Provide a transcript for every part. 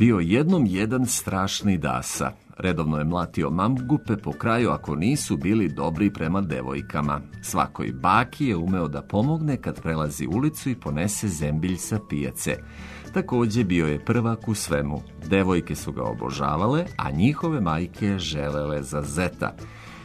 bio jednom jedan strašni dasa. Redovno je mlatio mangupe po kraju ako nisu bili dobri prema devojkama. Svakoj baki je umeo da pomogne kad prelazi ulicu i ponese zembilj sa pijace. Takođe bio je prvak u svemu. Devojke su ga obožavale, a njihove majke želele za zeta.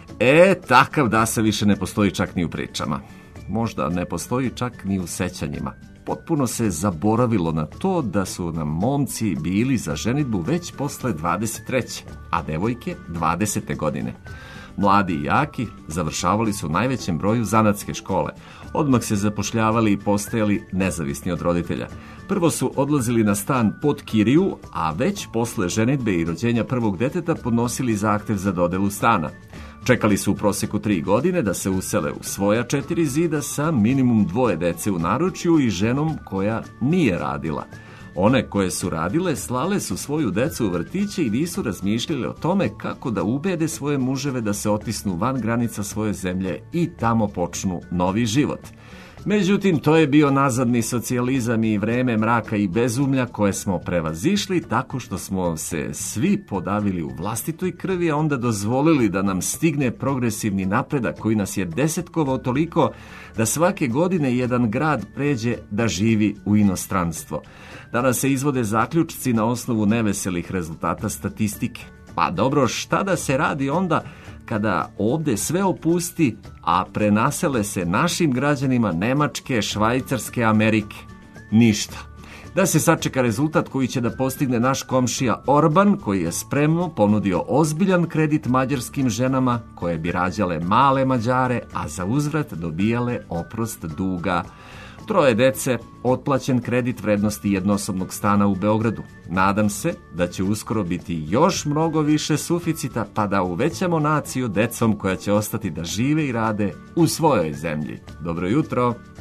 Takav dasa više ne postoji čak ni u pričama. Možda ne postoji čak ni u sećanjima. Potpuno se zaboravilo na to da su nam momci bili za ženidbu već posle 23. a devojke 20. godine. Mladi i jaki završavali su u najvećem broju zanatske škole. Odmah se zapošljavali i postajali nezavisni od roditelja. Prvo su odlazili na stan pod kiriju, a već posle ženidbe i rođenja prvog deteta podnosili zahtev za dodelu stana. Čekali su u proseku 3 godine da se usele u svoja 4 zida sa minimum 2 dece u naručju i ženom koja nije radila. One koje su radile slale su svoju decu u vrtiće i nisu razmišljali o tome kako da ubede svoje muževe da se otisnu van granica svoje zemlje i tamo počnu novi život. Međutim, to je bio nazadni socijalizam i vreme mraka i bezumlja koje smo prevazišli tako što smo se svi podavili u vlastitoj krvi, a onda dozvolili da nam stigne progresivni napredak koji nas je desetkovao toliko da svake godine jedan grad pređe da živi u inostranstvo. Danas se izvode zaključci na osnovu neveselih rezultata statistike. Pa dobro, šta da se radi onda kada ovde sve opusti, a prenasele se našim građanima Nemačke, Švajcarske, Amerike? Ništa. Da se sačeka rezultat koji će da postigne naš komšija Orban, koji je spremno ponudio ozbiljan kredit mađarskim ženama koje bi rađale male Mađare, a za uzvrat dobijale oprost duga. 3 dece, otplaćen kredit vrednosti jednosobnog stana u Beogradu. Nadam se da će uskoro biti još mnogo više suficita pa da uvećamo naciju decom koja će ostati da žive i rade u svojoj zemlji. Dobro jutro!